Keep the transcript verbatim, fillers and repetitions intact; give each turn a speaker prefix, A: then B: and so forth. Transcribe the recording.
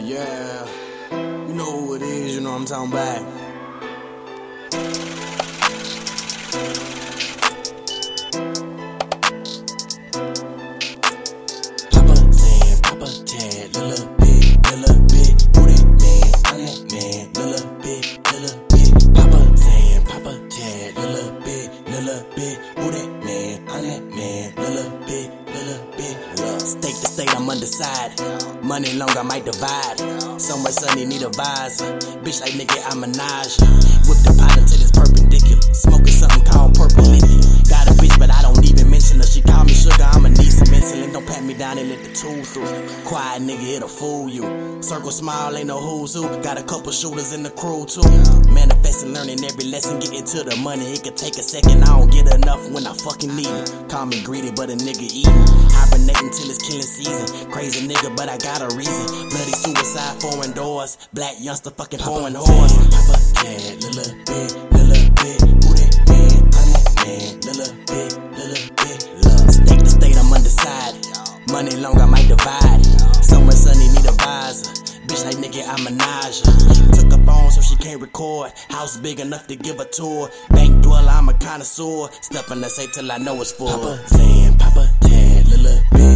A: Yeah, you know who it is, you know what I'm talking about. Papa Tan, Papa Tan, little bit, little bit, booty man, I'm that man, little bit, little bit. Papa Tan, Papa Tan, little bit, little bit, booty man, I'm that man, little bit, little bit. Look, state to state, I'm undecided. Money long, I might divide. Somewhere sunny, need a visor. Bitch like nigga, I'm a Minaj. Whip the pot until it's perpendicular. Smoking something called purple liquid. Got a bitch, but I don't even mention her. She call me sugar, I'ma need some insulin. Don't pat me down and let the tool through. Quiet nigga, it'll fool you. Circle smile, ain't no who's who. Got a couple shooters in the crew too. Manifesting, learning every lesson, getting to the money. It could take a second, I don't get enough when I fucking need it. Call me greedy, but a nigga eating. Hibernating till it's killing season. Crazy nigga, but I got a reason. Bloody suicide, foreign doors. Black youngster, fucking foreign horse. Papa Tan, little bit, little bit, who that man, I'm that man, little bit, little bit. Love, state to state, I'm undecided. Money long, I might divide. Somewhere sunny, need a visor. Bitch like nigga, I'm a Minaj. Took her phone so she can't record. House big enough to give a tour. Bank dweller, I'm a connoisseur. Step in the safe till I know it's full. Papa Tan, Papa Tan, little bit.